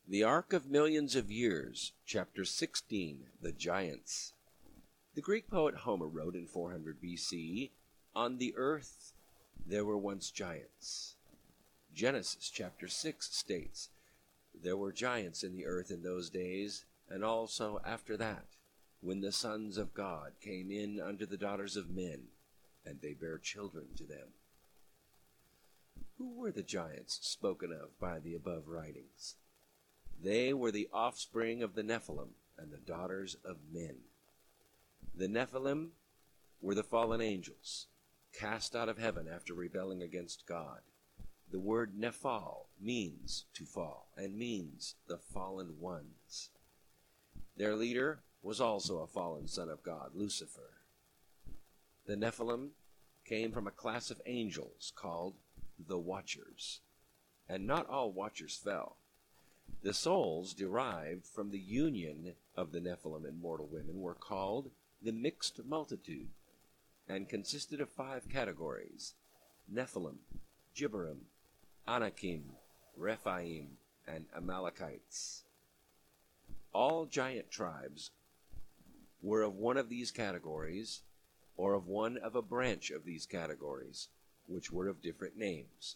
The Ark of Millions of Years, Chapter 16, The Giants. The Greek poet Homer wrote in 400 BC, "On the earth there were once giants." Genesis chapter 6 states, "There were giants in the earth in those days, and also after that, when the sons of God came in unto the daughters of men, and they bare children to them." Who were the giants spoken of by the above writings? They were the offspring of the Nephilim and the daughters of men. The Nephilim were the fallen angels, cast out of heaven after rebelling against God. The word Nephal means to fall, and means the fallen ones. Their leader was also a fallen son of God, Lucifer. The Nephilim came from a class of angels called the Watchers, and not all Watchers fell. The souls derived from the union of the Nephilim and mortal women were called the mixed multitude, and consisted of 5 categories: Nephilim, Gibbarim, Anakim, Rephaim, and Amalekites. All giant tribes were of one of these categories, or of one of a branch of these categories, which were of different names.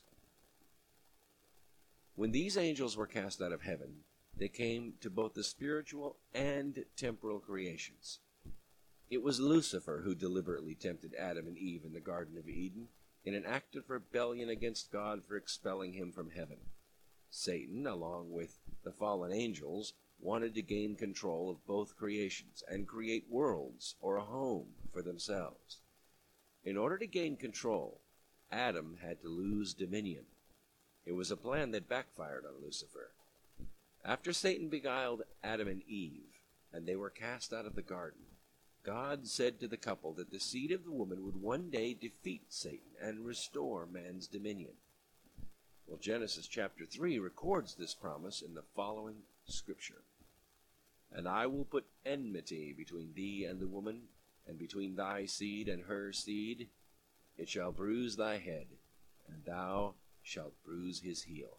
When these angels were cast out of heaven, they came to both the spiritual and temporal creations. It was Lucifer who deliberately tempted Adam and Eve in the Garden of Eden in an act of rebellion against God for expelling him from heaven. Satan, along with the fallen angels, wanted to gain control of both creations and create worlds or a home for themselves. In order to gain control, Adam had to lose dominion. It was a plan that backfired on Lucifer. After Satan beguiled Adam and Eve, and they were cast out of the garden, God said to the couple that the seed of the woman would one day defeat Satan and restore man's dominion. Well, Genesis chapter 3 records this promise in the following scripture: "And I will put enmity between thee and the woman, and between thy seed and her seed. It shall bruise thy head, and thou shalt bruise his heel."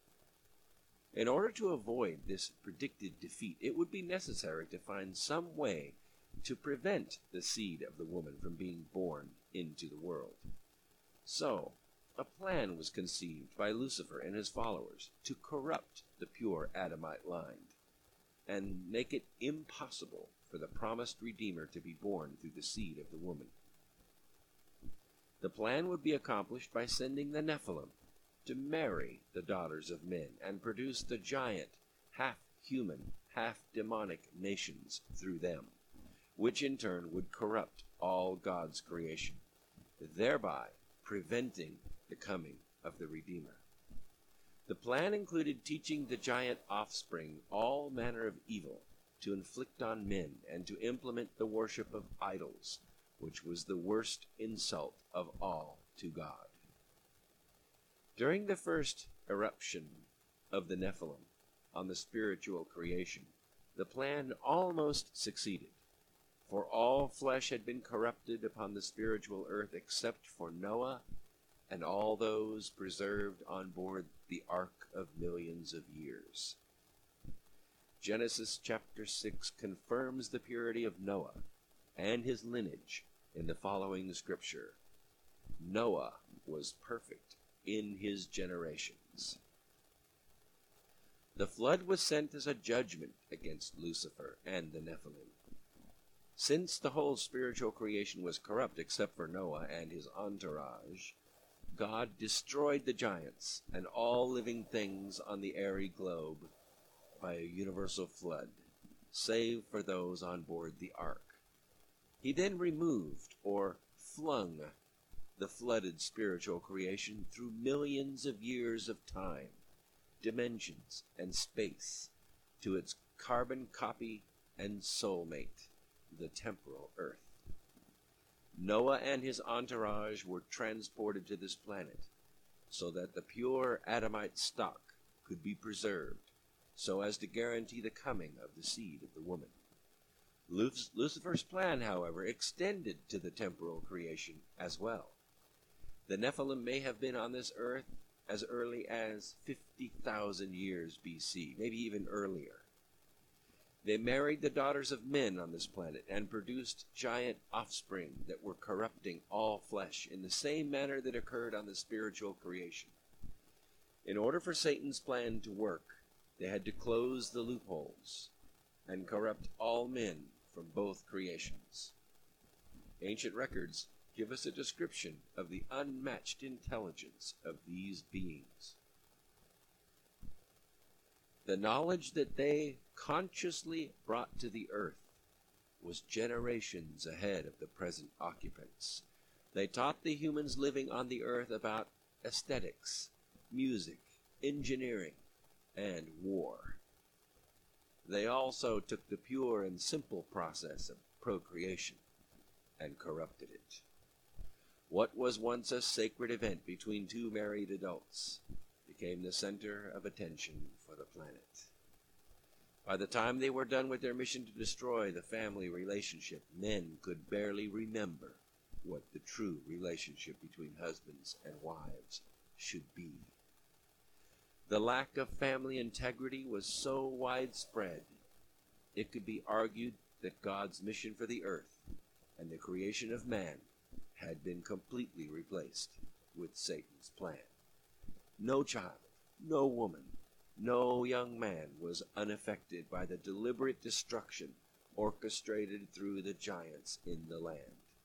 In order to avoid this predicted defeat, it would be necessary to find some way to prevent the seed of the woman from being born into the world. So, a plan was conceived by Lucifer and his followers to corrupt the pure Adamite line, and make it impossible for the promised Redeemer to be born through the seed of the woman. The plan would be accomplished by sending the Nephilim to marry the daughters of men and produce the giant, half-human, half-demonic nations through them, which in turn would corrupt all God's creation, thereby preventing the coming of the Redeemer. The plan included teaching the giant offspring all manner of evil to inflict on men and to implement the worship of idols, which was the worst insult of all to God. During the first eruption of the Nephilim on the spiritual creation, the plan almost succeeded, for all flesh had been corrupted upon the spiritual earth except for Noah and all those preserved on board the Ark of Millions of Years. Genesis chapter 6 confirms the purity of Noah and his lineage in the following scripture: "Noah was perfect in his generations." The flood was sent as a judgment against Lucifer and the Nephilim. Since the whole spiritual creation was corrupt except for Noah and his entourage, God destroyed the giants and all living things on the airy globe by a universal flood, save for those on board the ark. He then removed or flung the flooded spiritual creation through millions of years of time, dimensions, and space to its carbon copy and soulmate, the temporal earth. Noah and his entourage were transported to this planet so that the pure Adamite stock could be preserved, so as to guarantee the coming of the seed of the woman. Lucifer's plan, however, extended to the temporal creation as well. The Nephilim may have been on this earth as early as 50,000 years BC, maybe even earlier. They married the daughters of men on this planet and produced giant offspring that were corrupting all flesh in the same manner that occurred on the spiritual creation. In order for Satan's plan to work, they had to close the loopholes and corrupt all men from both creations. Ancient records give us a description of the unmatched intelligence of these beings. The knowledge that they consciously brought to the earth was generations ahead of the present occupants. They taught the humans living on the earth about aesthetics, music, engineering, and war. They also took the pure and simple process of procreation and corrupted it. What was once a sacred event between two married adults became the center of attention for the planet. By the time they were done with their mission to destroy the family relationship, men could barely remember what the true relationship between husbands and wives should be. The lack of family integrity was so widespread, it could be argued that God's mission for the earth and the creation of man had been completely replaced with Satan's plan. No child, no woman, no young man was unaffected by the deliberate destruction orchestrated through the giants in the land.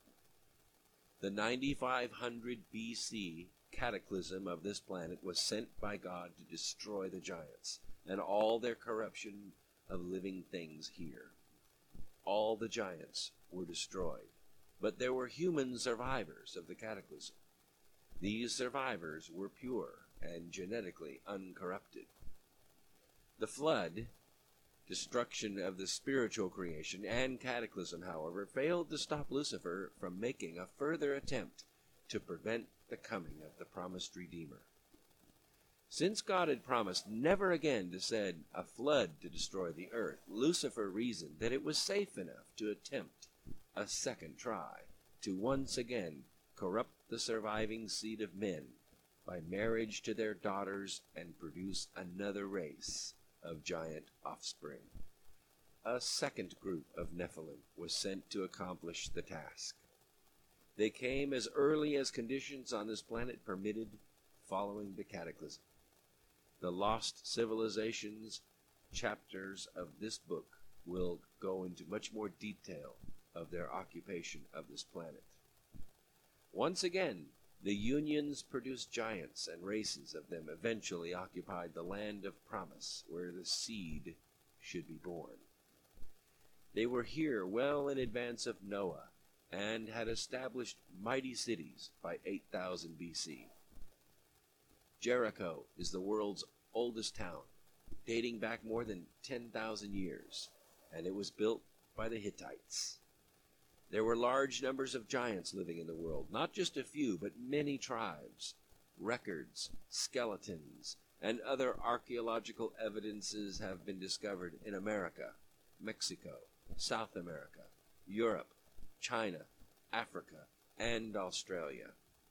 The 9500 BC cataclysm of this planet was sent by God to destroy the giants and all their corruption of living things here. All the giants were destroyed, but there were human survivors of the cataclysm. These survivors were pure and genetically uncorrupted. The flood, destruction of the spiritual creation, and cataclysm, however, failed to stop Lucifer from making a further attempt to prevent the coming of the promised Redeemer. Since God had promised never again to send a flood to destroy the earth, Lucifer reasoned that it was safe enough to attempt a second try to once again corrupt the surviving seed of men by marriage to their daughters and produce another race of giant offspring. A second group of Nephilim was sent to accomplish the task. They came as early as conditions on this planet permitted following the cataclysm. The Lost Civilizations chapters of this book will go into much more detail of their occupation of this planet. Once again, the unions produced giants, and races of them eventually occupied the land of promise, where the seed should be born. They were here well in advance of Noah, and had established mighty cities by 8000 BC. Jericho is the world's oldest town, dating back more than 10,000 years, and it was built by the Hittites. There were large numbers of giants living in the world, not just a few, but many tribes. Records, skeletons, and other archaeological evidences have been discovered in America, Mexico, South America, Europe, China, Africa, and Australia.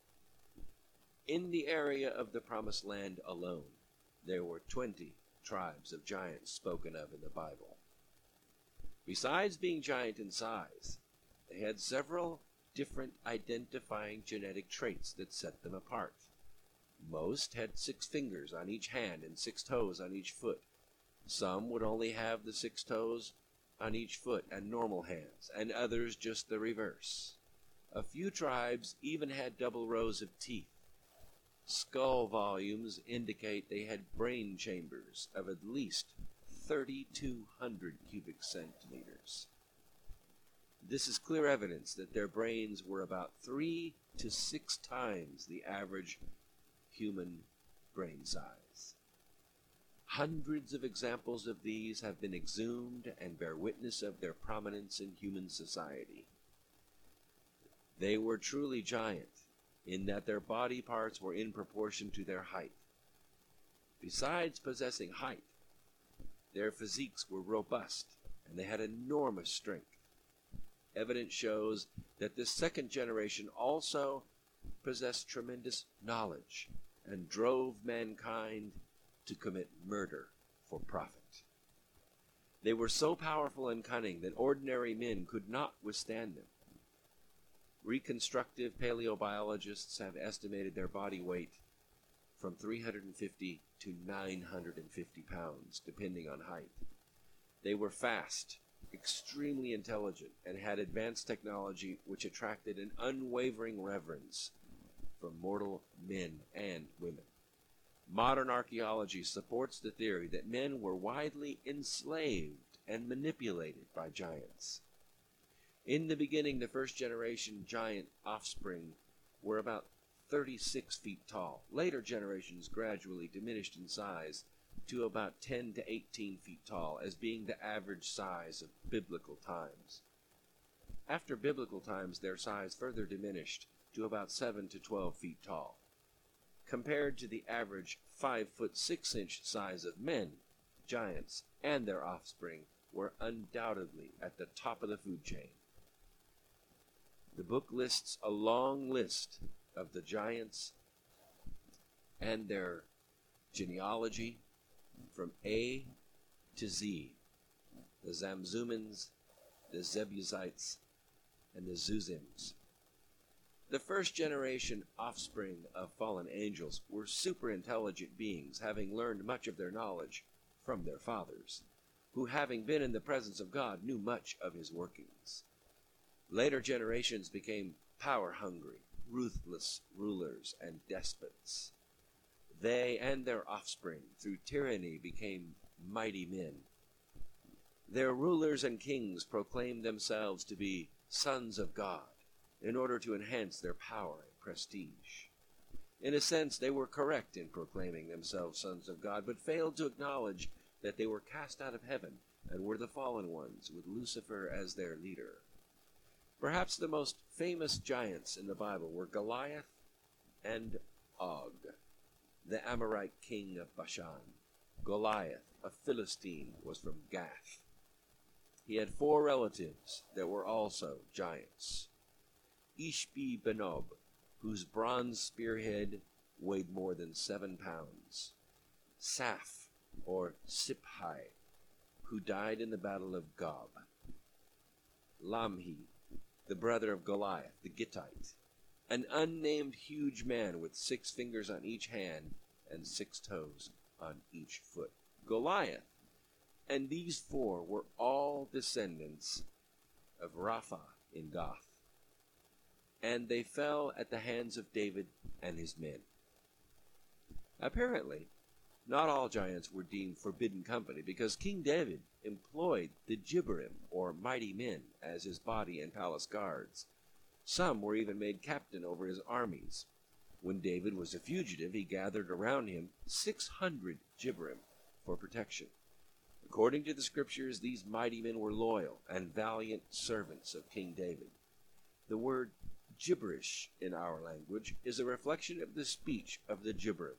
In the area of the Promised Land alone, there were 20 tribes of giants spoken of in the Bible. Besides being giant in size, they had several different identifying genetic traits that set them apart. Most had 6 fingers on each hand and 6 toes on each foot. Some would only have the 6 toes on each foot and normal hands, and others just the reverse. A few tribes even had double rows of teeth. Skull volumes indicate they had brain chambers of at least 3,200 cubic centimeters. This is clear evidence that their brains were about 3 to 6 times the average human brain size. Hundreds of examples of these have been exhumed and bear witness of their prominence in human society. They were truly giant in that their body parts were in proportion to their height. Besides possessing height, their physiques were robust and they had enormous strength. Evidence shows that this second generation also possessed tremendous knowledge and drove mankind to commit murder for profit. They were so powerful and cunning that ordinary men could not withstand them. Reconstructive paleobiologists have estimated their body weight from 350 to 950 pounds, depending on height. They were fast, extremely intelligent, and had advanced technology which attracted an unwavering reverence from mortal men and women. Modern archaeology supports the theory that men were widely enslaved and manipulated by giants. In the beginning, the first generation giant offspring were about 36 feet tall. Later generations gradually diminished in size to about 10 to 18 feet tall, as being the average size of biblical times. After biblical times, their size further diminished to about 7 to 12 feet tall. Compared to the average 5 foot 6 inch size of men, giants and their offspring were undoubtedly at the top of the food chain. The book lists a long list of the giants and their genealogy from A to Z: the Zamzumans, the Zebusites, and the Zuzims. The first generation offspring of fallen angels were super intelligent beings, having learned much of their knowledge from their fathers, who, having been in the presence of God, knew much of his workings. Later generations became power-hungry, ruthless rulers and despots. They and their offspring, through tyranny, became mighty men. Their rulers and kings proclaimed themselves to be sons of God in order to enhance their power and prestige. In a sense, they were correct in proclaiming themselves sons of God, but failed to acknowledge that they were cast out of heaven and were the fallen ones, with Lucifer as their leader. Perhaps the most famous giants in the Bible were Goliath and Og, the Amorite king of Bashan. Goliath, a Philistine, was from Gath. He had 4 relatives that were also giants. Ishbi-Benob, whose bronze spearhead weighed more than 7 pounds. Saph, or Siphi, who died in the battle of Gob. Lamhi, the brother of Goliath, the Gittite, an unnamed huge man with 6 fingers on each hand and 6 toes on each foot. Goliath and these 4 were all descendants of Rapha in Gath, and they fell at the hands of David and his men. Apparently, not all giants were deemed forbidden company, because King David employed the Gibberim, or mighty men, as his body and palace guards. Some were even made captain over his armies. When David was a fugitive, he gathered around him 600 Gibberim for protection. According to the scriptures, these mighty men were loyal and valiant servants of King David. The word gibberish in our language is a reflection of the speech of the Gibberim.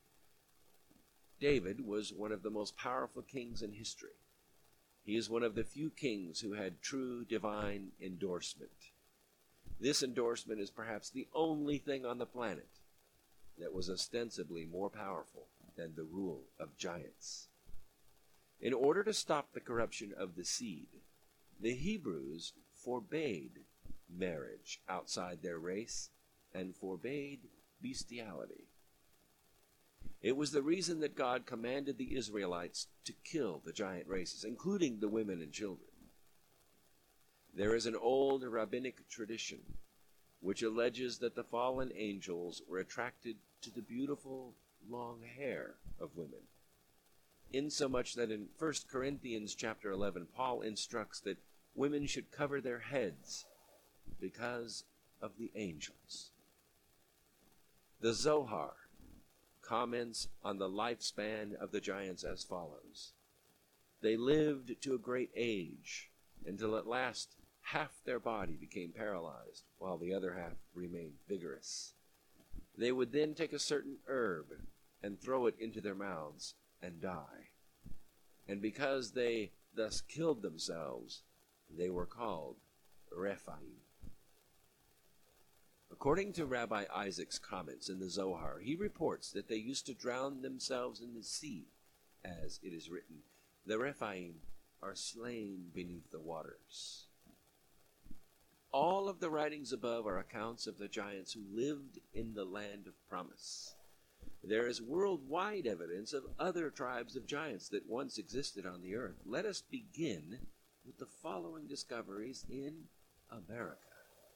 David was one of the most powerful kings in history. He is one of the few kings who had true divine endorsement. This endorsement is perhaps the only thing on the planet that was ostensibly more powerful than the rule of giants. In order to stop the corruption of the seed, the Hebrews forbade marriage outside their race and forbade bestiality. It was the reason that God commanded the Israelites to kill the giant races, including the women and children. There is an old rabbinic tradition which alleges that the fallen angels were attracted to the beautiful long hair of women, insomuch that in 1 Corinthians chapter 11, Paul instructs that women should cover their heads because of the angels. The Zohar comments on the lifespan of the giants as follows: they lived to a great age, until at last half their body became paralyzed, while the other half remained vigorous. They would then take a certain herb and throw it into their mouths and die. And because they thus killed themselves, they were called Rephaim. According to Rabbi Isaac's comments in the Zohar, he reports that they used to drown themselves in the sea, as it is written, "The Rephaim are slain beneath the waters." All of the writings above are accounts of the giants who lived in the land of promise. There is worldwide evidence of other tribes of giants that once existed on the earth. Let us begin with the following discoveries in America.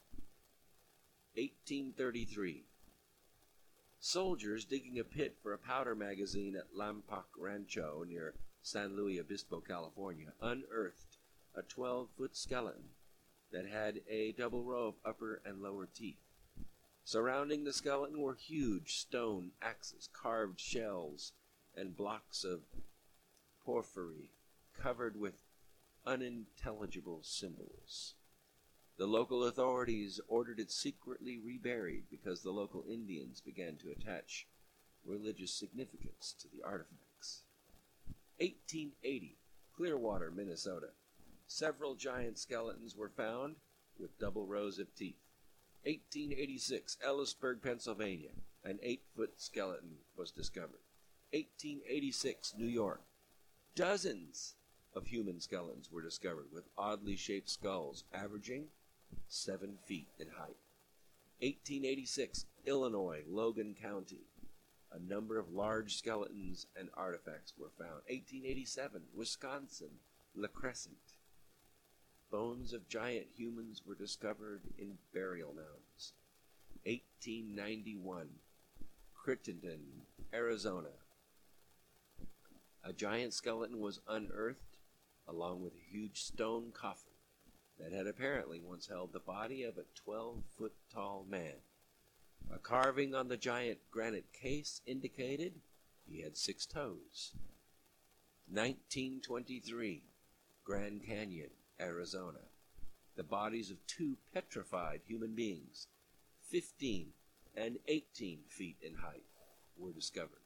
1833. Soldiers digging a pit for a powder magazine at Lompoc Rancho near San Luis Obispo, California, unearthed a 12-foot skeleton that had a double row of upper and lower teeth. Surrounding the skeleton were huge stone axes, carved shells, and blocks of porphyry covered with unintelligible symbols. The local authorities ordered it secretly reburied because the local Indians began to attach religious significance to the artifacts. 1880, Clearwater, Minnesota. Several giant skeletons were found with double rows of teeth. 1886, Ellisburg, Pennsylvania. An 8-foot skeleton was discovered. 1886, New York. Dozens of human skeletons were discovered with oddly shaped skulls, averaging 7 feet in height. 1886, Illinois, Logan County. A number of large skeletons and artifacts were found. 1887, Wisconsin, La Crescent. Bones of giant humans were discovered in burial mounds. 1891, Crittenden, Arizona. A giant skeleton was unearthed along with a huge stone coffin that had apparently once held the body of a 12-foot tall man. A carving on the giant granite case indicated he had 6 toes. 1923, Grand Canyon, Arizona. The bodies of 2 petrified human beings, 15 and 18 feet in height, were discovered.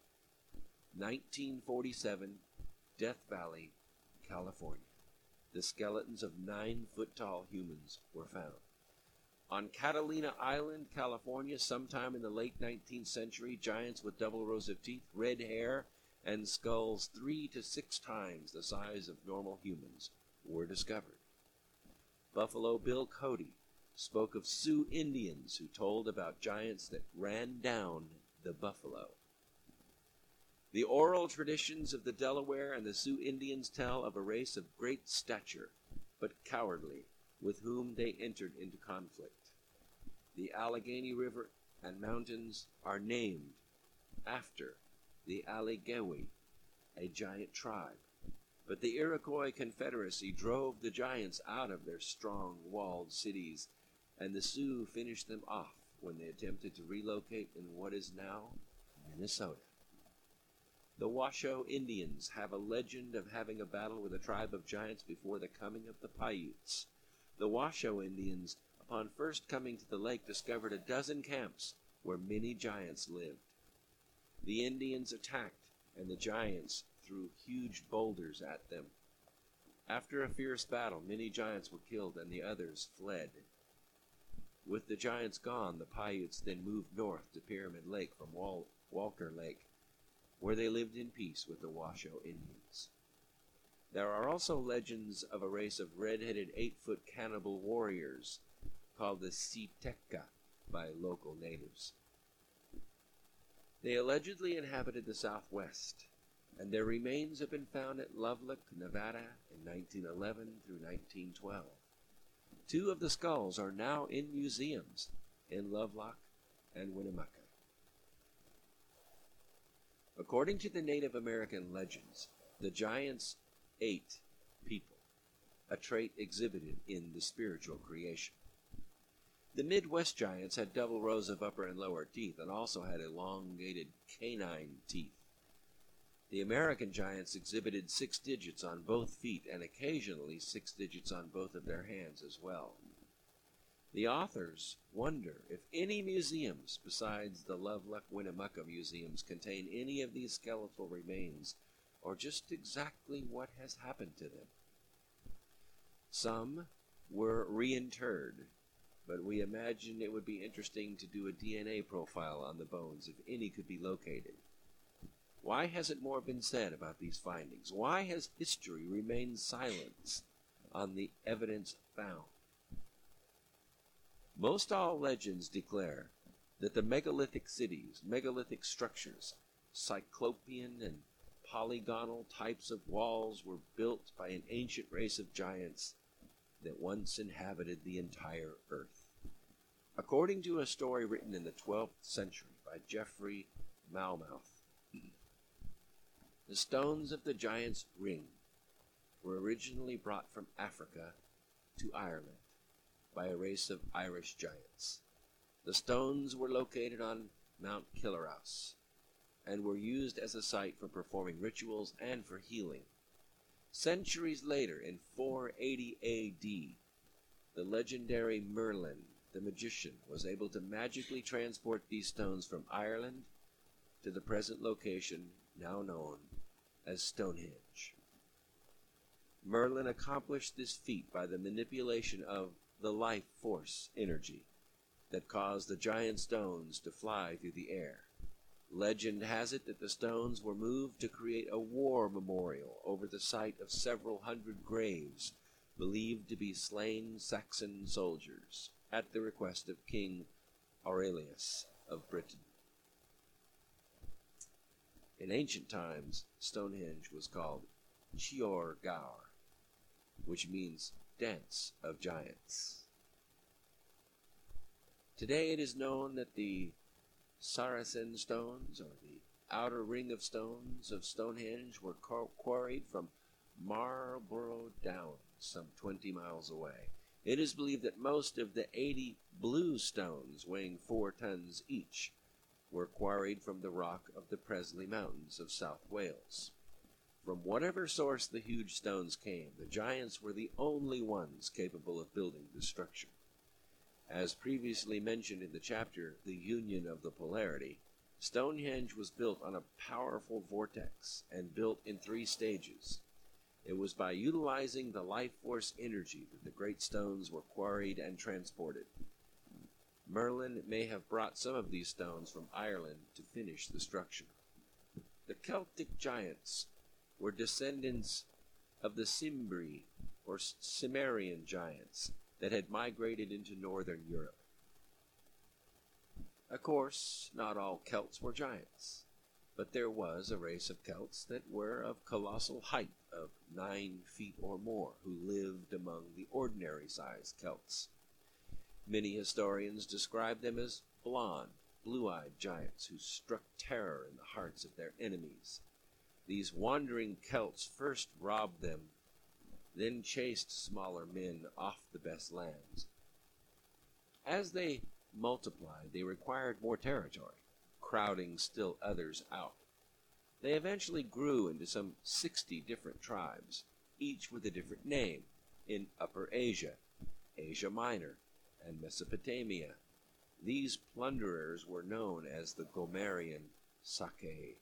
1947, Death Valley, California. The skeletons of 9-foot-tall humans were found. On Catalina Island, California, sometime in the late 19th century, giants with double rows of teeth, red hair, and skulls 3 to 6 times the size of normal humans were discovered. Buffalo Bill Cody spoke of Sioux Indians who told about giants that ran down the buffalo. The oral traditions of the Delaware and the Sioux Indians tell of a race of great stature, but cowardly, with whom they entered into conflict. The Allegheny River and mountains are named after the Allegheny, a giant tribe. But the Iroquois Confederacy drove the giants out of their strong walled cities, and the Sioux finished them off when they attempted to relocate in what is now Minnesota. The Washoe Indians have a legend of having a battle with a tribe of giants before the coming of the Paiutes. The Washoe Indians, upon first coming to the lake, discovered a dozen camps where many giants lived. The Indians attacked, and the giants threw huge boulders at them. After a fierce battle, many giants were killed and the others fled. With the giants gone, the Paiutes then moved north to Pyramid Lake from Walker Lake, where they lived in peace with the Washoe Indians. There are also legends of a race of red-headed 8-foot cannibal warriors called the Siteka by local natives. They allegedly inhabited the Southwest, and their remains have been found at Lovelock, Nevada in 1911 through 1912. 2 of the skulls are now in museums in Lovelock and Winnemucca. According to the Native American legends, the giants ate people, a trait exhibited in the spiritual creation. The Midwest giants had double rows of upper and lower teeth and also had elongated canine teeth. The American giants exhibited 6 digits on both feet and occasionally 6 digits on both of their hands as well. The authors wonder if any museums besides the Lovelock Winnemucca museums contain any of these skeletal remains, or just exactly what has happened to them. Some were reinterred, but we imagine it would be interesting to do a DNA profile on the bones if any could be located. Why hasn't more been said about these findings? Why has history remained silent on the evidence found? Most all legends declare that the megalithic cities, megalithic structures, cyclopean and polygonal types of walls were built by an ancient race of giants that once inhabited the entire earth. According to a story written in the 12th century by Geoffrey Monmouth, the stones of the giant's ring were originally brought from Africa to Ireland by a race of Irish giants. The stones were located on Mount Killaraus and were used as a site for performing rituals and for healing. Centuries later, in 480 A.D., the legendary Merlin, the magician, was able to magically transport these stones from Ireland to the present location now known as Stonehenge. Merlin accomplished this feat by the manipulation of the life force energy that caused the giant stones to fly through the air. Legend has it that the stones were moved to create a war memorial over the site of several hundred graves believed to be slain Saxon soldiers at the request of King Aurelius of Britain. In ancient times, Stonehenge was called Cior Gaur, which means dance of giants. Today it is known that the Saracen stones, or the outer ring of stones of Stonehenge, were quarried from Marlborough Downs, some 20 miles away. It is believed that most of the 80 blue stones, weighing 4 tons each, were quarried from the rock of the Presley Mountains of South Wales. From whatever source the huge stones came, the giants were the only ones capable of building this structure. As previously mentioned in the chapter, The Union of the Polarity, Stonehenge was built on a powerful vortex and built in 3 stages. It was by utilizing the life force energy that the great stones were quarried and transported. Merlin may have brought some of these stones from Ireland to finish the structure. The Celtic giants were descendants of the Cimbri, or Cimmerian giants, that had migrated into northern Europe. Of course, not all Celts were giants, but there was a race of Celts that were of colossal height of 9 feet or more, who lived among the ordinary-sized Celts. Many historians describe them as blond, blue-eyed giants who struck terror in the hearts of their enemies. These wandering Celts first robbed them, then chased smaller men off the best lands. As they multiplied, they required more territory, crowding still others out. They eventually grew into some 60 different tribes, each with a different name, in Upper Asia, Asia Minor, and Mesopotamia. These plunderers were known as the Gomerian Sake.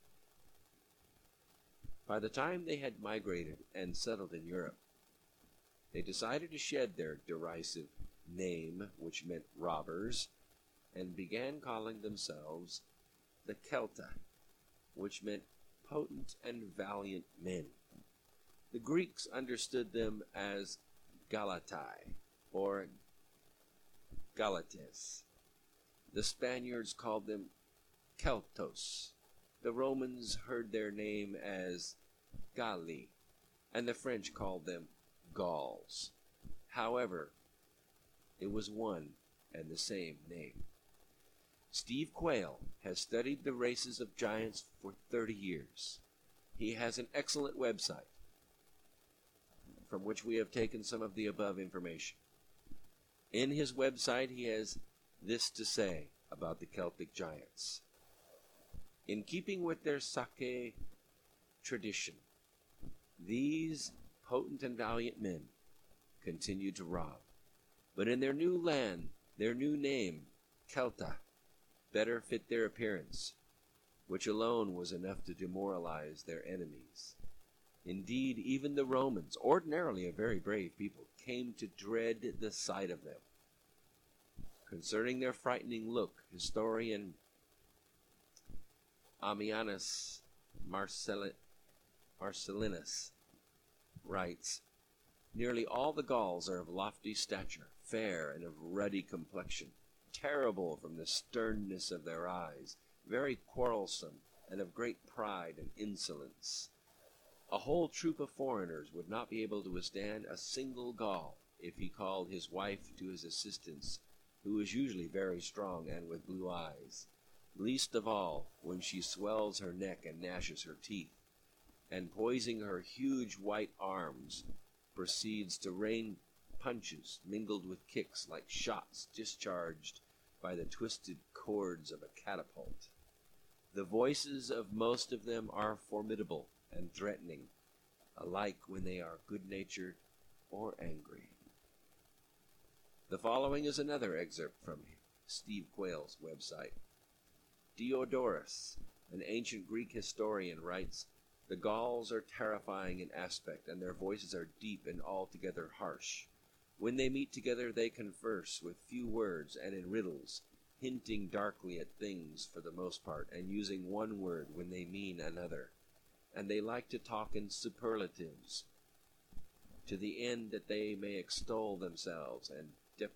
By the time they had migrated and settled in Europe, they decided to shed their derisive name, which meant robbers, and began calling themselves the Celta, which meant potent and valiant men. The Greeks understood them as Galatai, or Galates. The Spaniards called them Celtos. The Romans heard their name as Galli, and the French called them Gauls. However, it was one and the same name. Steve Quayle has studied the races of giants for 30 years. He has an excellent website from which we have taken some of the above information. In his website, he has this to say about the Celtic giants. In keeping with their Sake tradition, these potent and valiant men continued to rob. But in their new land, their new name, Celta, better fit their appearance, which alone was enough to demoralize their enemies. Indeed, even the Romans, ordinarily a very brave people, came to dread the sight of them. Concerning their frightening look, historian Ammianus Marcellinus writes, "Nearly all the Gauls are of lofty stature, fair, and of ruddy complexion, terrible from the sternness of their eyes, very quarrelsome, and of great pride and insolence. A whole troop of foreigners would not be able to withstand a single Gaul if he called his wife to his assistance, who is usually very strong and with blue eyes, least of all when she swells her neck and gnashes her teeth, and poising her huge white arms, proceeds to rain punches mingled with kicks like shots discharged by the twisted cords of a catapult. The voices of most of them are formidable and threatening, alike when they are good-natured or angry." The following is another excerpt from Steve Quayle's website. Diodorus, an ancient Greek historian, writes, "The Gauls are terrifying in aspect, and their voices are deep and altogether harsh. When they meet together they converse with few words and in riddles, hinting darkly at things for the most part, and using one word when they mean another. And they like to talk in superlatives, to the end that they may extol themselves and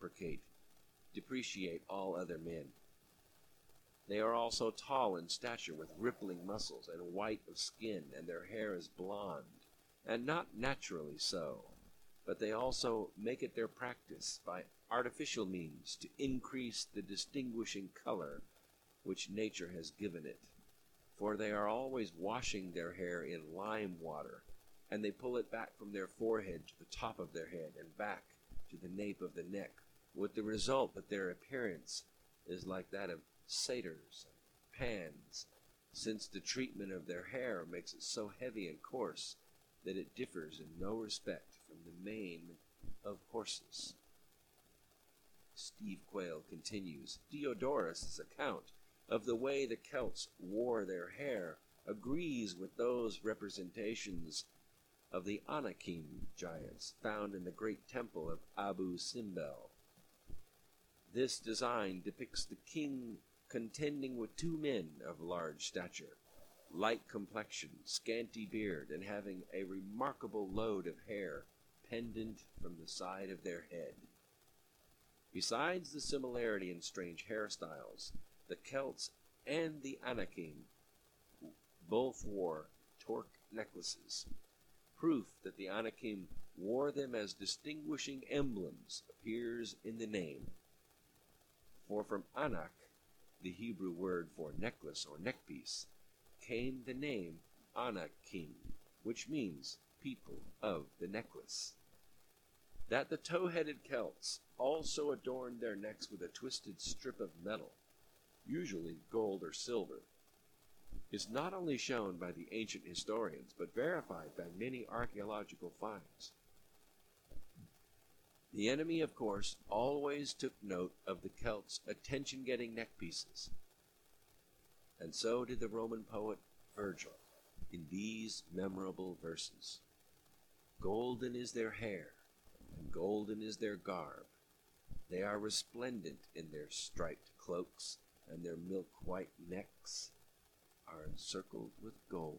depreciate all other men. They are also tall in stature, with rippling muscles, and white of skin, and their hair is blonde, and not naturally so, but they also make it their practice, by artificial means, to increase the distinguishing color which nature has given it. For they are always washing their hair in lime water, and they pull it back from their forehead to the top of their head, and back to the nape of the neck, with the result that their appearance is like that of satyrs and pans, since the treatment of their hair makes it so heavy and coarse that it differs in no respect from the mane of horses." Steve Quayle continues, "Diodorus' account of the way the Celts wore their hair agrees with those representations of the Anakim giants found in the great temple of Abu Simbel. This design depicts the king contending with two men of large stature, light complexion, scanty beard, and having a remarkable load of hair pendant from the side of their head. Besides the similarity in strange hairstyles, the Celts and the Anakim both wore torque necklaces. Proof that the Anakim wore them as distinguishing emblems appears in the name. For from Anak, the Hebrew word for necklace or neckpiece, came the name Anakim, which means people of the necklace. That the tow-headed Celts also adorned their necks with a twisted strip of metal, usually gold or silver, is not only shown by the ancient historians, but verified by many archaeological finds. The enemy, of course, always took note of the Celts' attention-getting neckpieces, and so did the Roman poet Virgil in these memorable verses. "Golden is their hair, and golden is their garb. They are resplendent in their striped cloaks, and their milk-white necks are encircled with gold."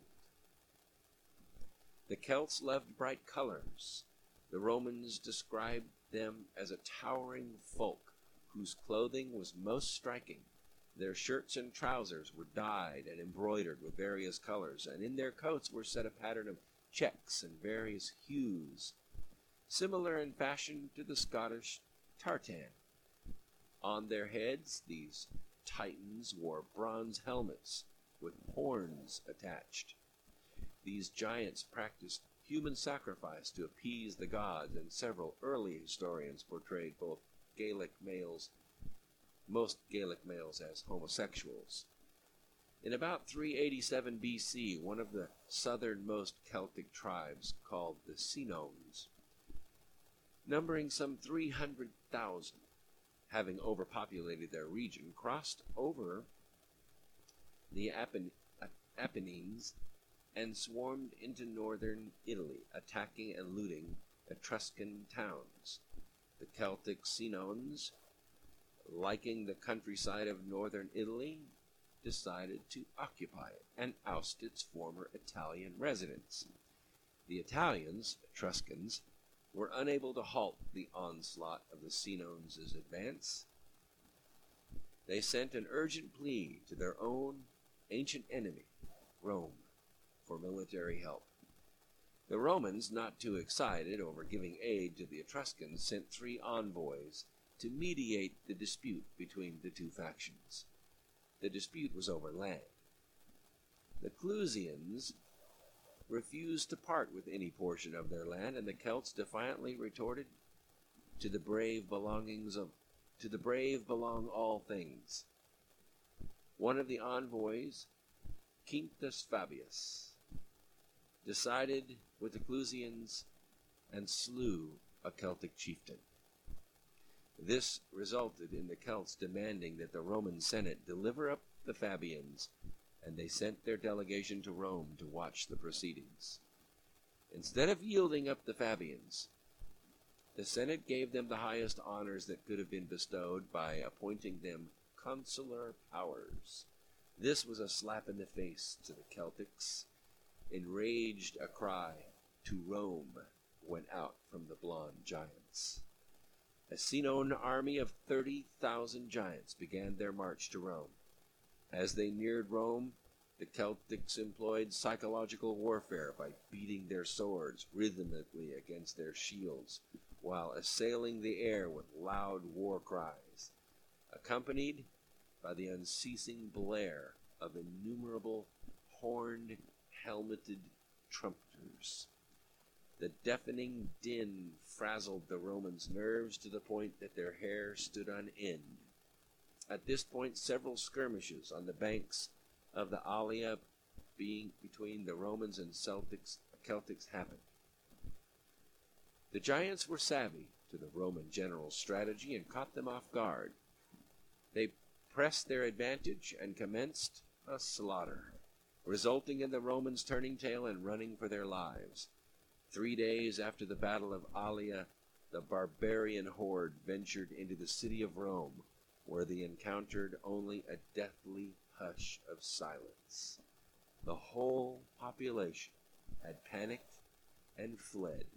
The Celts loved bright colors. The Romans described them as a towering folk whose clothing was most striking. Their shirts and trousers were dyed and embroidered with various colors, and in their coats were set a pattern of checks and various hues, similar in fashion to the Scottish tartan. On their heads these Titans wore bronze helmets with horns attached. These giants practiced human sacrifice to appease the gods, and several early historians portrayed most Gaelic males as homosexuals. In about 387 BC, one of the southernmost Celtic tribes, called the Senones, numbering some 300,000, having overpopulated their region, crossed over the Apennines and swarmed into northern Italy, attacking and looting Etruscan towns. The Celtic Senones liking the countryside of northern Italy, decided to occupy it and oust its former Italian residents. The Italians, Etruscans, were unable to halt the onslaught of the Senones' advance. They sent an urgent plea to their own ancient enemy, Rome, for military help. The Romans, not too excited over giving aid to the Etruscans, sent 3 envoys to mediate the dispute between the two factions. The dispute was over land. The Clusians refused to part with any portion of their land, and the Celts defiantly retorted, To the brave belong all things." One of the envoys, Quintus Fabius, decided with the Clusians and slew a Celtic chieftain. This resulted in the Celts demanding that the Roman Senate deliver up the Fabians, and they sent their delegation to Rome to watch the proceedings. Instead of yielding up the Fabians, the Senate gave them the highest honors that could have been bestowed by appointing them consular powers. This was a slap in the face to the Celtics. Enraged, a cry, "To Rome," went out from the blond giants. A Senone army of 30,000 giants began their march to Rome. As they neared Rome, the Celtics employed psychological warfare by beating their swords rhythmically against their shields, while assailing the air with loud war cries, accompanied by the unceasing blare of innumerable horned, helmeted trumpeters. The deafening din frazzled the Romans' nerves to the point that their hair stood on end. At this point, several skirmishes on the banks of the Allia between the Romans and Celtics happened. The giants were savvy to the Roman general's strategy and caught them off guard. They pressed their advantage and commenced a slaughter, resulting in the Romans turning tail and running for their lives. 3 days after the Battle of Allia, the barbarian horde ventured into the city of Rome, where they encountered only a deathly hush of silence. The whole population had panicked and fled.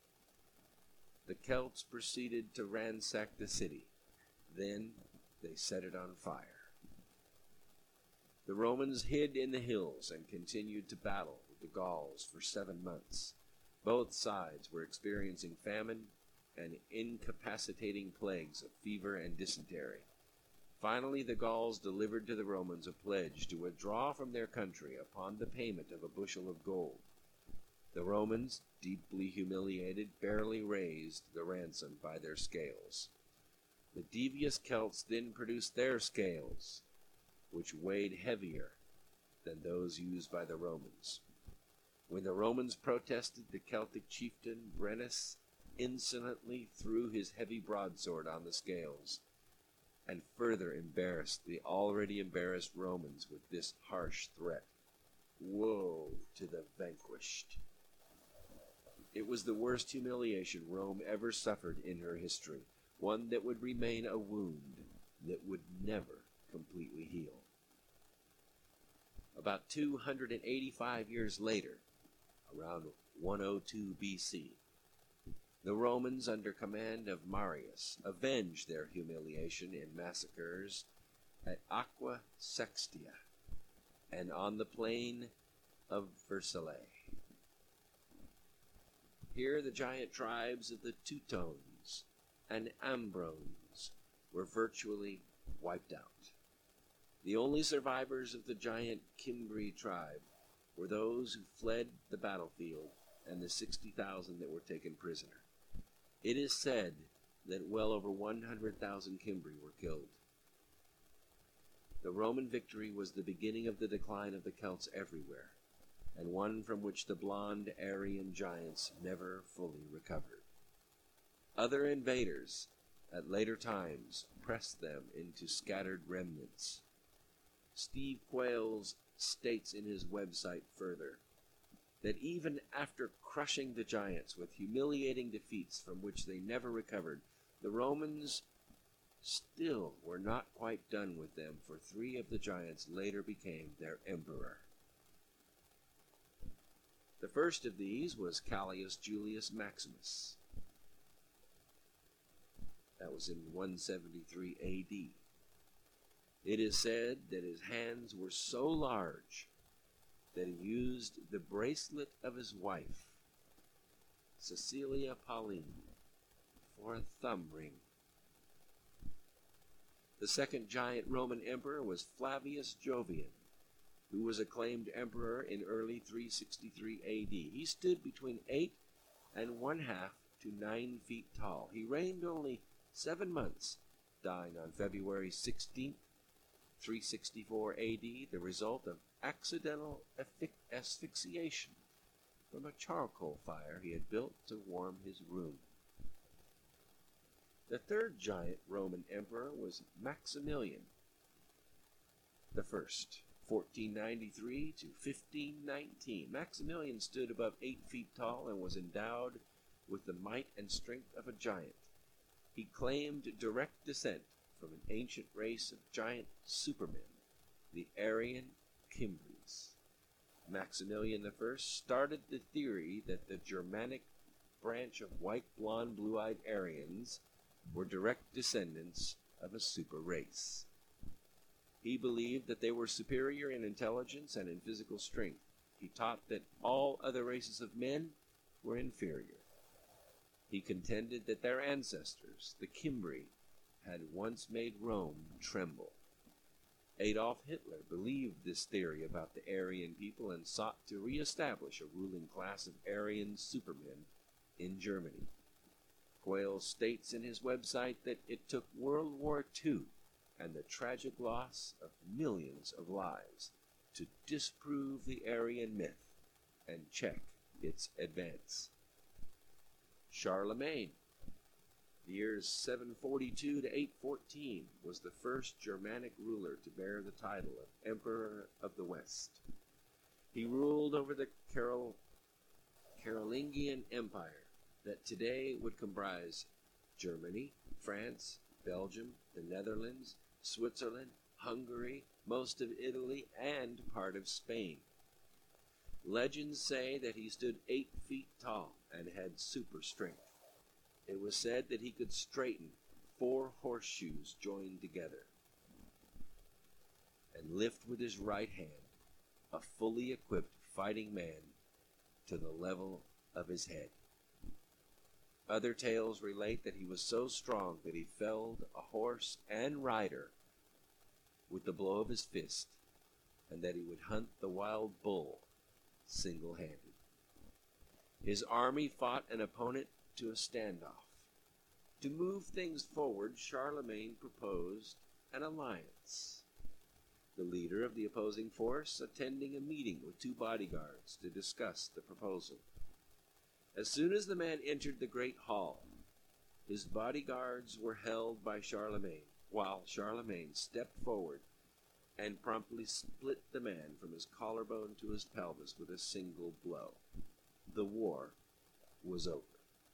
The Celts proceeded to ransack the city. Then they set it on fire. The Romans hid in the hills and continued to battle with the Gauls for 7 months. Both sides were experiencing famine and incapacitating plagues of fever and dysentery. Finally, the Gauls delivered to the Romans a pledge to withdraw from their country upon the payment of a bushel of gold. The Romans, deeply humiliated, barely raised the ransom by their scales. The devious Celts then produced their scales, which weighed heavier than those used by the Romans. When the Romans protested, the Celtic chieftain Brennus insolently threw his heavy broadsword on the scales, and further embarrassed the already embarrassed Romans with this harsh threat: "Woe to the vanquished." It was the worst humiliation Rome ever suffered in her history, one that would remain a wound that would never completely heal. About 285 years later, around 102 BC, the Romans, under command of Marius, avenged their humiliation in massacres at Aquae Sextia and on the plain of Vercellae. Here the giant tribes of the Teutones and Ambrones were virtually wiped out. The only survivors of the giant Cimbri tribe were those who fled the battlefield and the 60,000 that were taken prisoner. It is said that well over 100,000 Cimbri were killed. The Roman victory was the beginning of the decline of the Celts everywhere, and one from which the blond Aryan giants never fully recovered. Other invaders, at later times, pressed them into scattered remnants. Steve Quayles states in his website further that even after crushing the giants with humiliating defeats from which they never recovered, the Romans still were not quite done with them, for 3 of the giants later became their emperor. The first of these was Callius Julius Maximus. That was in 173 A.D. It is said that his hands were so large that he used the bracelet of his wife, Cecilia Pauline, for a thumb ring. The second giant Roman emperor was Flavius Jovian, who was acclaimed emperor in early 363 A.D. He stood between 8 and 1/2 to 9 feet tall. He reigned only 7 months, dying on February 16, 364 A.D., the result of accidental asphyxiation from a charcoal fire he had built to warm his room. The third giant Roman emperor was Maximilian I, 1493 to 1519. Maximilian stood above 8 feet tall and was endowed with the might and strength of a giant. He claimed direct descent from an ancient race of giant supermen, the Aryan Cimbres. Maximilian I started the theory that the Germanic branch of white, blonde, blue-eyed Aryans were direct descendants of a super race. He believed that they were superior in intelligence and in physical strength. He taught that all other races of men were inferior. He contended that their ancestors, the Cimbri, had once made Rome tremble. Adolf Hitler believed this theory about the Aryan people and sought to reestablish a ruling class of Aryan supermen in Germany. Quayle states in his website that it took World War II and the tragic loss of millions of lives to disprove the Aryan myth and check its advance. Charlemagne, the years 742 to 814, was the first Germanic ruler to bear the title of Emperor of the West. He ruled over the Carolingian Empire that today would comprise Germany, France, Belgium, the Netherlands, Switzerland, Hungary, most of Italy, and part of Spain. Legends say that he stood 8 feet tall and had super strength. It was said that he could straighten 4 horseshoes joined together and lift with his right hand a fully equipped fighting man to the level of his head. Other tales relate that he was so strong that he felled a horse and rider with the blow of his fist, and that he would hunt the wild bull single-handed. His army fought an opponent to a standoff. To move things forward, Charlemagne proposed an alliance, the leader of the opposing force attending a meeting with 2 bodyguards to discuss the proposal. As soon as the man entered the great hall, his bodyguards were held by Charlemagne, while Charlemagne stepped forward and promptly split the man from his collarbone to his pelvis with a single blow. The war was over.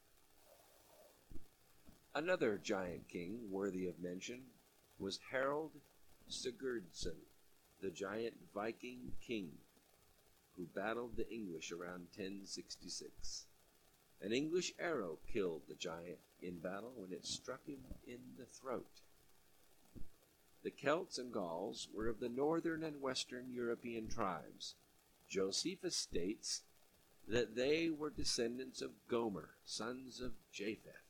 Another giant king worthy of mention was Harold Sigurdsson, the giant Viking king who battled the English around 1066. An English arrow killed the giant in battle when it struck him in the throat. The Celts and Gauls were of the northern and western European tribes. Josephus states that they were descendants of Gomer, sons of Japheth.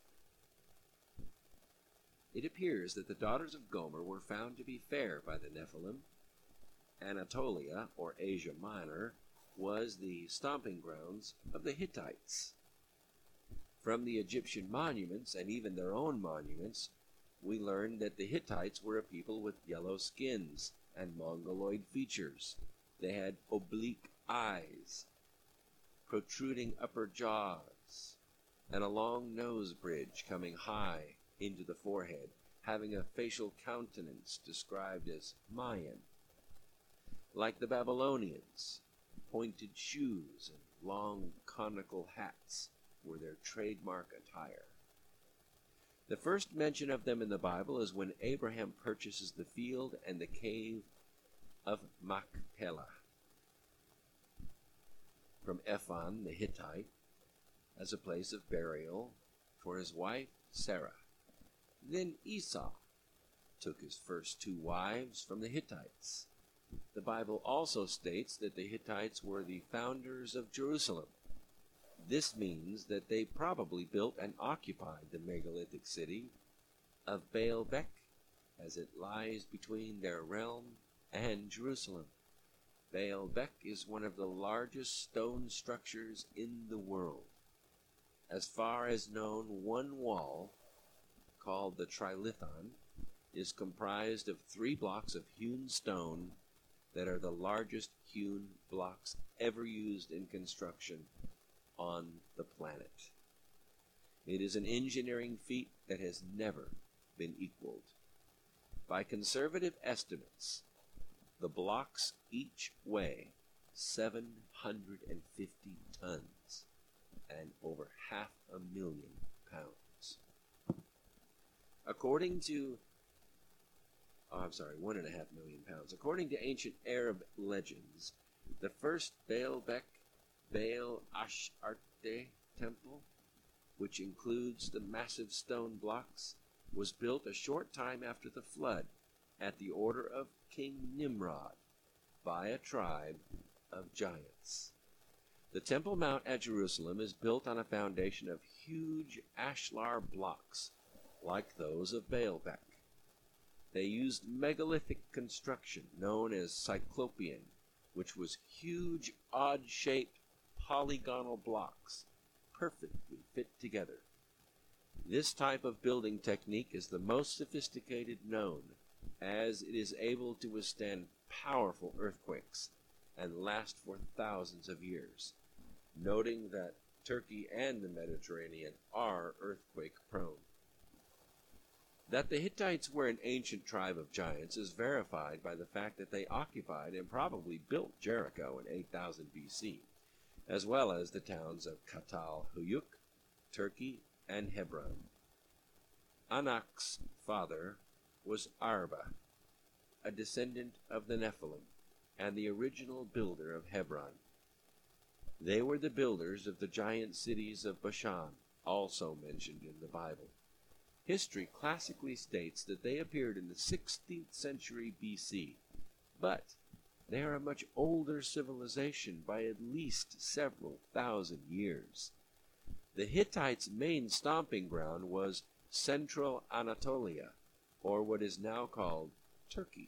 It appears that the daughters of Gomer were found to be fair by the Nephilim. Anatolia, or Asia Minor, was the stomping grounds of the Hittites. From the Egyptian monuments, and even their own monuments, we learn that the Hittites were a people with yellow skins and mongoloid features. They had oblique eyes, protruding upper jaws, and a long nose bridge coming high into the forehead, having a facial countenance described as Mayan. Like the Babylonians, pointed shoes and long conical hats were their trademark attire. The first mention of them in the Bible is when Abraham purchases the field and the cave of Machpelah from Ephon the Hittite as a place of burial for his wife Sarah. Then Esau took his first two wives from the Hittites. The Bible also states that the Hittites were the founders of Jerusalem. This means that they probably built and occupied the megalithic city of Baalbek as it lies between their realm and Jerusalem. Baalbek is one of the largest stone structures in the world. As far as known, one wall, called the Trilithon, is comprised of 3 blocks of hewn stone that are the largest hewn blocks ever used in construction on the planet. It is an engineering feat that has never been equaled. By conservative estimates, the blocks each weigh 750 tons and over 500,000 pounds. According to 1.5 million pounds. According to ancient Arab legends, the first Baalbek Baal Asharte temple, which includes the massive stone blocks, was built a short time after the flood at the order of King Nimrod by a tribe of giants. The Temple Mount at Jerusalem is built on a foundation of huge ashlar blocks like those of Baalbek. They used megalithic construction known as Cyclopean, which was huge, odd-shaped, polygonal blocks, perfectly fit together. This type of building technique is the most sophisticated known, as it is able to withstand powerful earthquakes and last for thousands of years, noting that Turkey and the Mediterranean are earthquake-prone. That the Hittites were an ancient tribe of giants is verified by the fact that they occupied and probably built Jericho in 8000 BC, as well as the towns of Katal Huyuk, Turkey, and Hebron. Anak's father was Arba, a descendant of the Nephilim, and the original builder of Hebron. They were the builders of the giant cities of Bashan, also mentioned in the Bible. History classically states that they appeared in the 16th century BC, but they are a much older civilization by at least several thousand years. The Hittites' main stomping ground was Central Anatolia, or what is now called Turkey.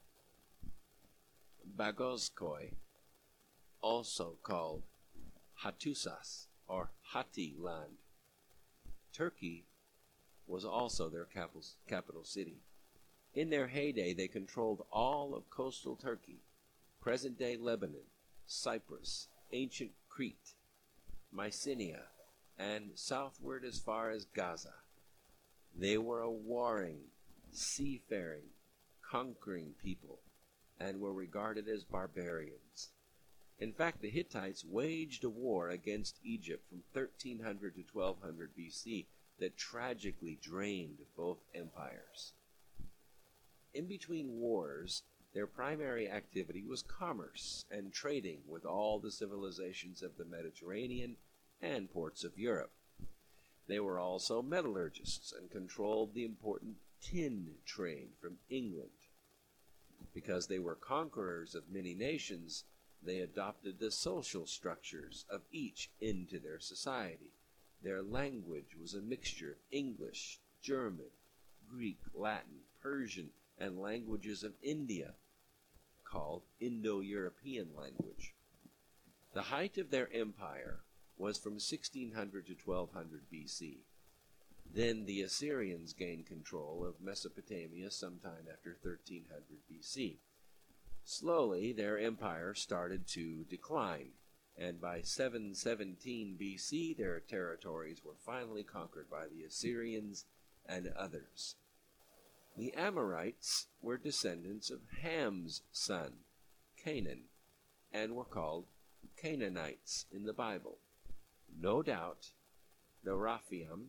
Bagozkoi, also called Hattusas or Hatti land. Turkey was also their capital city. In their heyday, they controlled all of coastal Turkey, present-day Lebanon, Cyprus, ancient Crete, Mycenae, and southward as far as Gaza. They were a warring, seafaring, conquering people, and were regarded as barbarians. In fact, the Hittites waged a war against Egypt from 1300 to 1200 BC that tragically drained both empires. In between wars, their primary activity was commerce and trading with all the civilizations of the Mediterranean and ports of Europe. They were also metallurgists and controlled the important tin trade from England. Because they were conquerors of many nations, they adopted the social structures of each into their society. Their language was a mixture of English, German, Greek, Latin, Persian, and languages of India, called Indo-European language. The height of their empire was from 1600 to 1200 BC. Then the Assyrians gained control of Mesopotamia sometime after 1300 BC. Slowly, their empire started to decline, and by 717 BC, their territories were finally conquered by the Assyrians and others. The Amorites were descendants of Ham's son, Canaan, and were called Canaanites in the Bible. No doubt, the Rephaim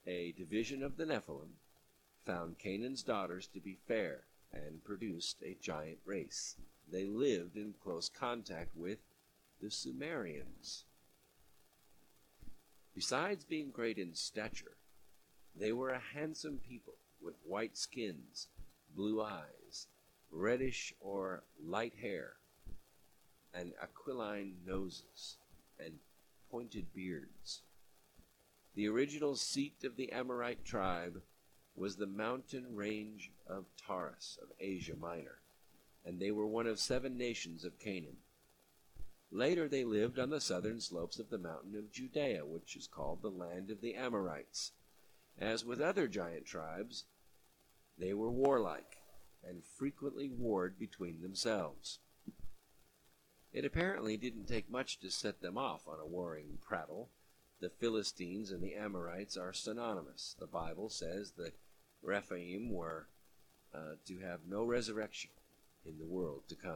a division of the Nephilim, found Canaan's daughters to be fair and produced a giant race. They lived in close contact with the Sumerians. Besides being great in stature, they were a handsome people with white skins, blue eyes, reddish or light hair, and aquiline noses, and pointed beards. The original seat of the Amorite tribe was the mountain range of Taurus of Asia Minor, and they were one of 7 nations of Canaan. Later they lived on the southern slopes of the mountain of Judea, which is called the land of the Amorites. As with other giant tribes, they were warlike and frequently warred between themselves. It apparently didn't take much to set them off on a warring prattle. The Philistines and the Amorites are synonymous. The Bible says that Rephaim were to have no resurrection in the world to come.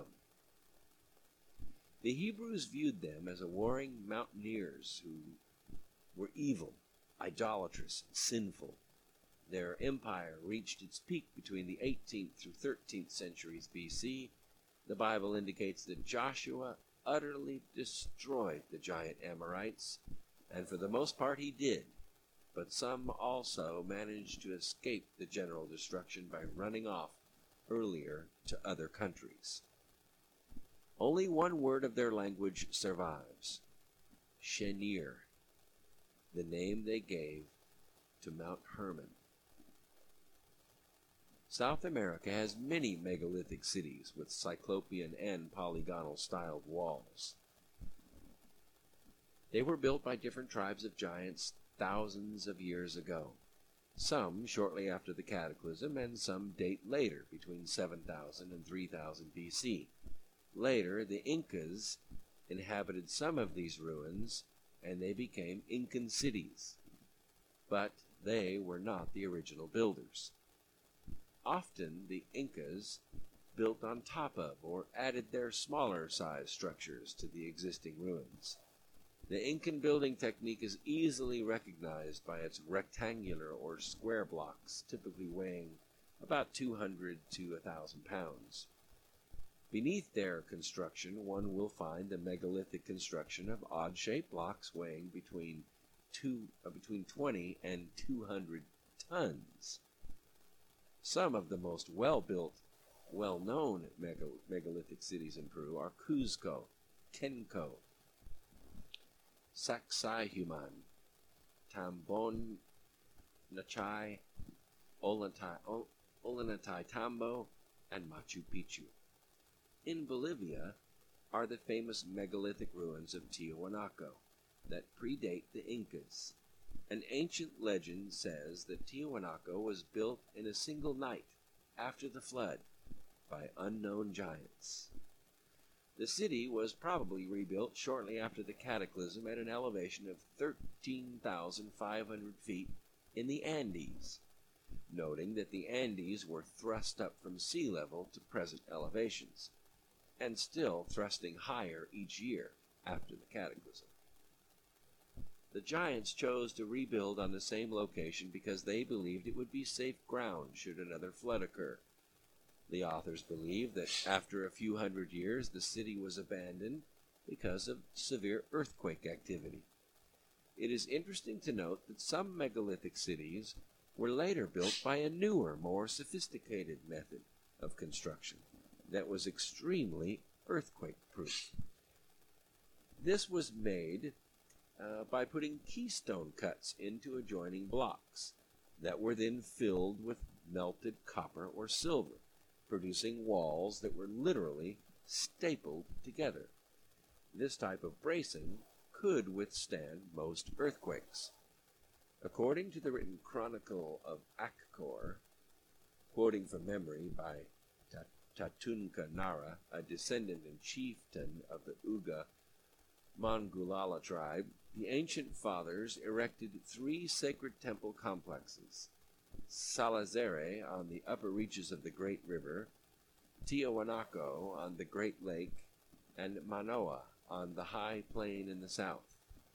The Hebrews viewed them as a warring mountaineers who were evil, idolatrous, and sinful. Their empire reached its peak between the 18th through 13th centuries BC. The Bible indicates that Joshua utterly destroyed the giant Amorites, and for the most part he did, but some also managed to escape the general destruction by running off earlier to other countries. Only one word of their language survives: Shenir, the name they gave to Mount Hermon. South America has many megalithic cities with cyclopean and polygonal styled walls. They were built by different tribes of giants thousands of years ago. Some shortly after the Cataclysm, and some date later, between 7000 and 3000 BC. Later, the Incas inhabited some of these ruins, and they became Incan cities. But they were not the original builders. Often, the Incas built on top of or added their smaller-sized structures to the existing ruins. The Incan building technique is easily recognized by its rectangular or square blocks, typically weighing about 200 to 1,000 pounds. Beneath their construction, one will find the megalithic construction of odd-shaped blocks weighing between 20 and 200 tons. Some of the most well-built, well-known megalithic cities in Peru are Cuzco, Kenco, Sacsayhuaman, Tambon Nachay, Ollantaytambo, and Machu Picchu. In Bolivia are the famous megalithic ruins of Tiwanaku that predate the Incas. An ancient legend says that Tiwanaku was built in a single night after the flood by unknown giants. The city was probably rebuilt shortly after the Cataclysm at an elevation of 13,500 feet in the Andes, noting that the Andes were thrust up from sea level to present elevations, and still thrusting higher each year after the Cataclysm. The giants chose to rebuild on the same location because they believed it would be safe ground should another flood occur. The authors believe that after a few hundred years the city was abandoned because of severe earthquake activity. It is interesting to note that some megalithic cities were later built by a newer, more sophisticated method of construction that was extremely earthquake-proof. This was made by putting keystone cuts into adjoining blocks that were then filled with melted copper or silver, producing walls that were literally stapled together. This type of bracing could withstand most earthquakes. According to the written Chronicle of Akkor, quoting from memory by Tatunka Nara, a descendant and chieftain of the Uga Mangulala tribe, the ancient fathers erected 3 sacred temple complexes: Salazare on the upper reaches of the Great River, Tiwanaku on the Great Lake, and Manoa on the high plain in the south.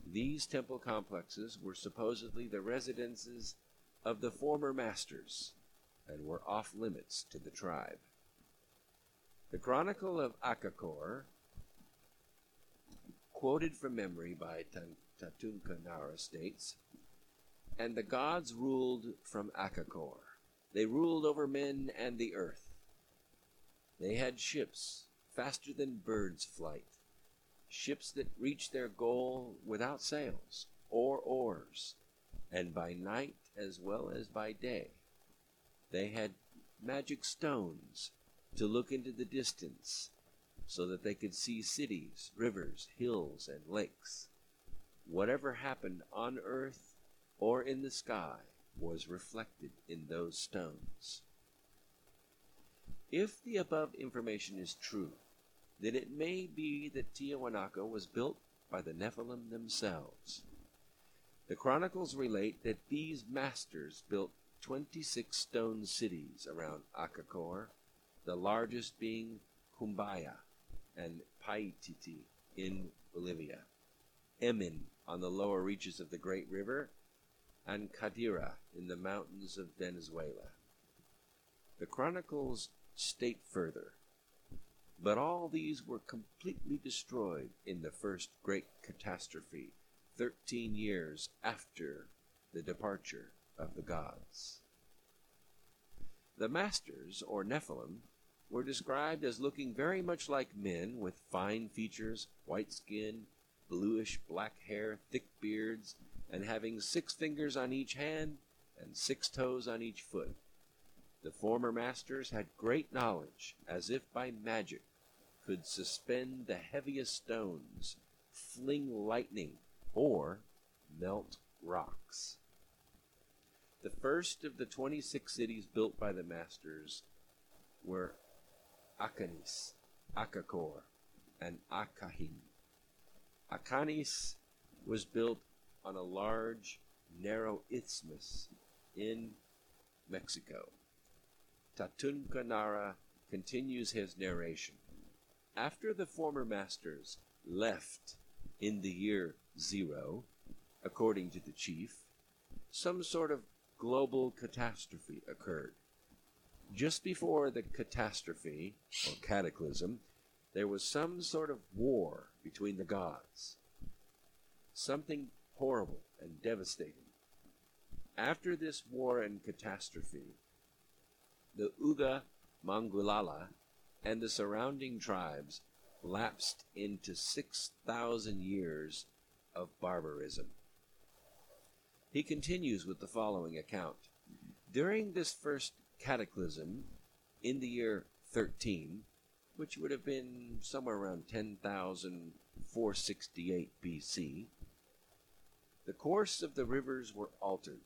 These temple complexes were supposedly the residences of the former masters and were off limits to the tribe. The Chronicle of Akakor, quoted from memory by Tatunka Nara, states, "And the gods ruled from Akakor. They ruled over men and the earth. They had ships faster than birds' flight, ships that reached their goal without sails or oars, and by night as well as by day. They had magic stones to look into the distance so that they could see cities, rivers, hills, and lakes. Whatever happened on earth or in the sky was reflected in those stones." If the above information is true, then it may be that Tiahuanaco was built by the Nephilim themselves. The chronicles relate that these masters built 26 stone cities around Akakor, the largest being Cumbaya and Paititi in Bolivia, Emin on the lower reaches of the Great River, and Cadira in the mountains of Venezuela. The chronicles state further, "But all these were completely destroyed in the first great catastrophe, 13 years after the departure of the gods." The masters, or Nephilim, were described as looking very much like men, with fine features, white skin, bluish-black hair, thick beards, and having 6 fingers on each hand and 6 toes on each foot. The former masters had great knowledge, as if by magic, could suspend the heaviest stones, fling lightning, or melt rocks. The first of the 26 cities built by the masters were Akanis, Akakor, and Akahin. Akanis was built on a large, narrow isthmus in Mexico. Tatunka Nara continues his narration. After the former masters left in the year 0, according to the chief, some sort of global catastrophe occurred. Just before the catastrophe, or cataclysm, there was some sort of war between the gods. Something horrible and devastating. After this war and catastrophe, the Uga Mangulala and the surrounding tribes lapsed into 6,000 years of barbarism. He continues with the following account. During this first cataclysm, in the year 13, which would have been somewhere around 10,468 BC, the course of the rivers were altered,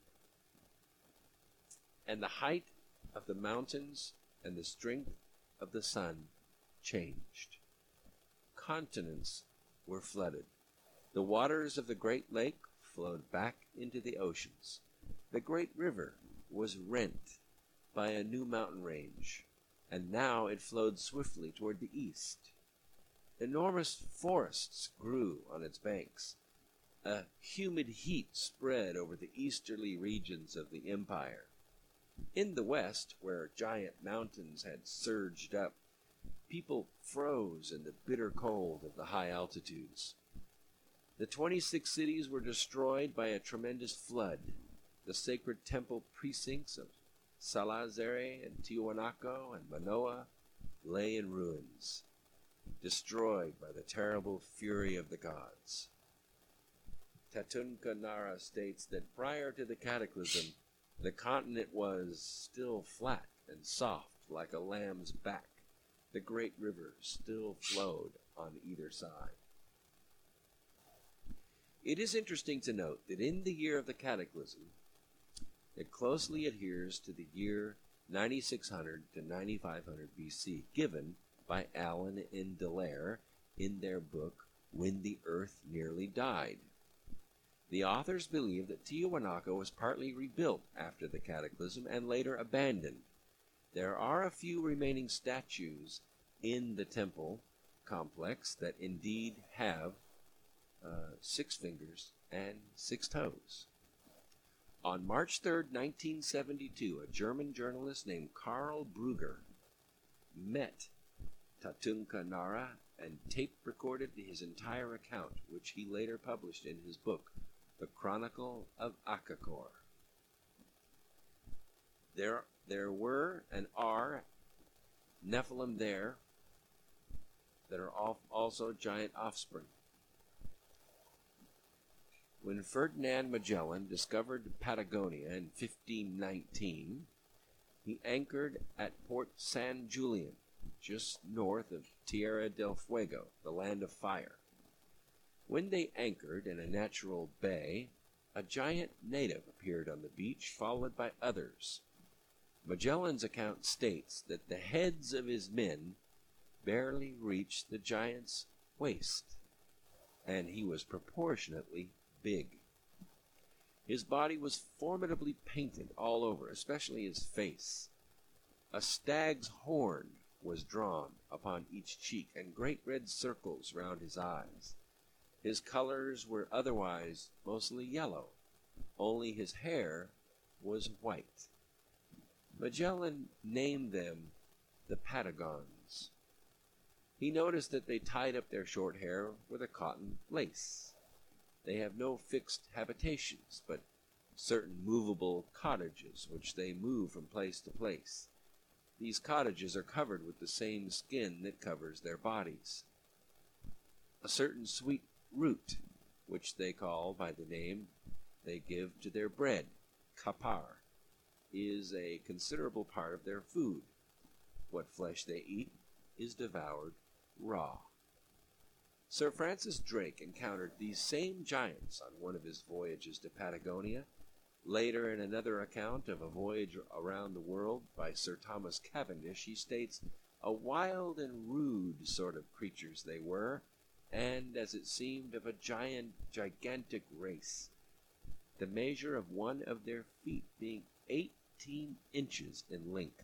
and the height of the mountains and the strength of the sun changed. Continents were flooded. The waters of the Great Lake flowed back into the oceans. The Great River was rent by a new mountain range, and now it flowed swiftly toward the east. Enormous forests grew on its banks. A humid heat spread over the easterly regions of the empire. In the west, where giant mountains had surged up, people froze in the bitter cold of the high altitudes. The 26 cities were destroyed by a tremendous flood. The sacred temple precincts of Salazar and Tiahuanaco and Manoa lay in ruins, destroyed by the terrible fury of the gods. Tatunka Nara states that prior to the cataclysm, the continent was still flat and soft like a lamb's back. The great river still flowed on either side. It is interesting to note that in the year of the cataclysm, it closely adheres to the year 9600 to 9500 BC, given by Allen and Dallaire in their book When the Earth Nearly Died. The authors believe that Tiahuanaco was partly rebuilt after the cataclysm and later abandoned. There are a few remaining statues in the temple complex that indeed have 6 fingers and 6 toes. On March 3rd, 1972, a German journalist named Karl Brugger met Tatunka Nara and tape-recorded his entire account, which he later published in his book, The Chronicle of Akakor. There were and are Nephilim there that are also giant offspring. When Ferdinand Magellan discovered Patagonia in 1519, he anchored at Port San Julian, just north of Tierra del Fuego, the land of fire. When they anchored in a natural bay, a giant native appeared on the beach, followed by others. Magellan's account states that the heads of his men barely reached the giant's waist, and he was proportionately big. His body was formidably painted all over, especially his face. A stag's horn was drawn upon each cheek, and great red circles round his eyes. His colors were otherwise mostly yellow, only his hair was white. Magellan named them the Patagons. He noticed that they tied up their short hair with a cotton lace. They have no fixed habitations, but certain movable cottages which they move from place to place. These cottages are covered with the same skin that covers their bodies. A certain sweet root, which they call by the name they give to their bread, kapar, is a considerable part of their food. What flesh they eat is devoured raw. Sir Francis Drake encountered these same giants on one of his voyages to Patagonia. Later, in another account of a voyage around the world by Sir Thomas Cavendish, he states, "A wild and rude sort of creatures they were, and, as it seemed, of a gigantic race, the measure of one of their feet being 18 inches in length."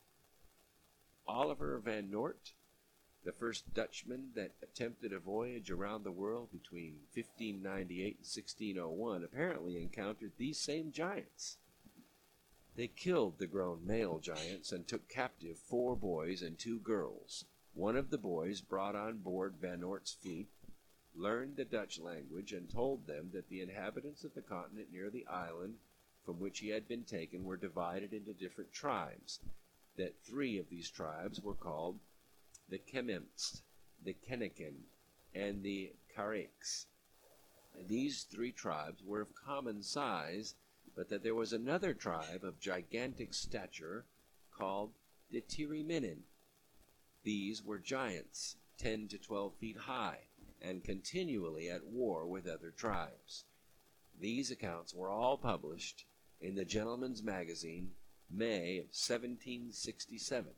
Oliver Van Noort, the first Dutchman that attempted a voyage around the world between 1598 and 1601, apparently encountered these same giants. They killed the grown male giants and took captive 4 boys and 2 girls. One of the boys, brought on board Van Noort's fleet, learned the Dutch language and told them that the inhabitants of the continent near the island from which he had been taken were divided into different tribes, that 3 of these tribes were called the Kememts, the Kennekin, and the Carriks. These 3 tribes were of common size, but that there was another tribe of gigantic stature called the Tiriminin. These were giants, 10 to 12 feet high, and continually at war with other tribes. These accounts were all published in the Gentleman's Magazine, May of 1767,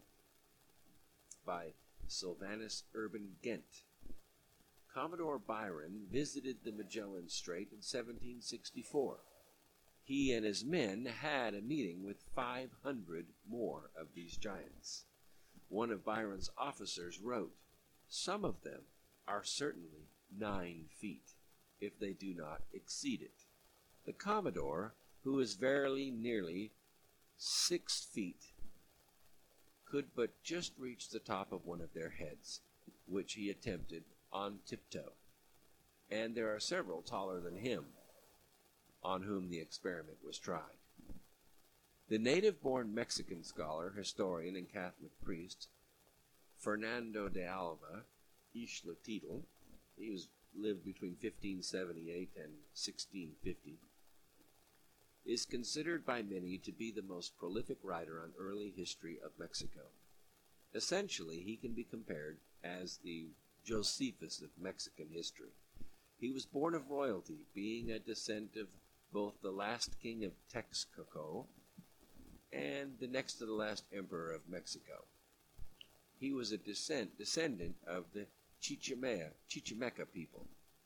by Sylvanus Urban Gent. Commodore Byron visited the Magellan Strait in 1764. He and his men had a meeting with 500 more of these giants. One of Byron's officers wrote, "Some of them are certainly 9 feet, if they do not exceed it." The Commodore, who is verily nearly 6 feet, could but just reach the top of one of their heads, which he attempted on tiptoe, and there are several taller than him, on whom the experiment was tried. The native-born Mexican scholar, historian, and Catholic priest, Fernando de Alva Ixtlilotl, he lived between 1578 and 1650, is considered by many to be the most prolific writer on early history of Mexico. Essentially, he can be compared as the Josephus of Mexican history. He was born of royalty, being a descent of both the last king of Texcoco and the next to the last emperor of Mexico. He was a descendant of the Chichimeca people.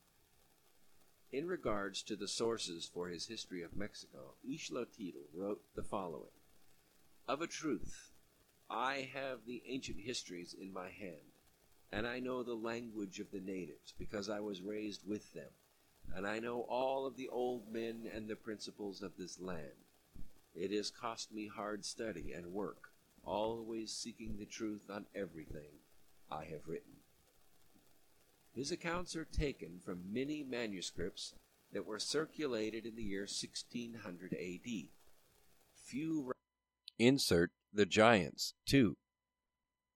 In regards to the sources for his history of Mexico, Ixtlilotl wrote the following: "Of a truth, I have the ancient histories in my hand. and I know the language of the natives, because I was raised with them, and I know all of the old men and the principles of this land. It has cost me hard study and work, always seeking the truth on everything I have written. His accounts are taken from many manuscripts that were circulated in the year 1600 A.D. Insert the giants, too.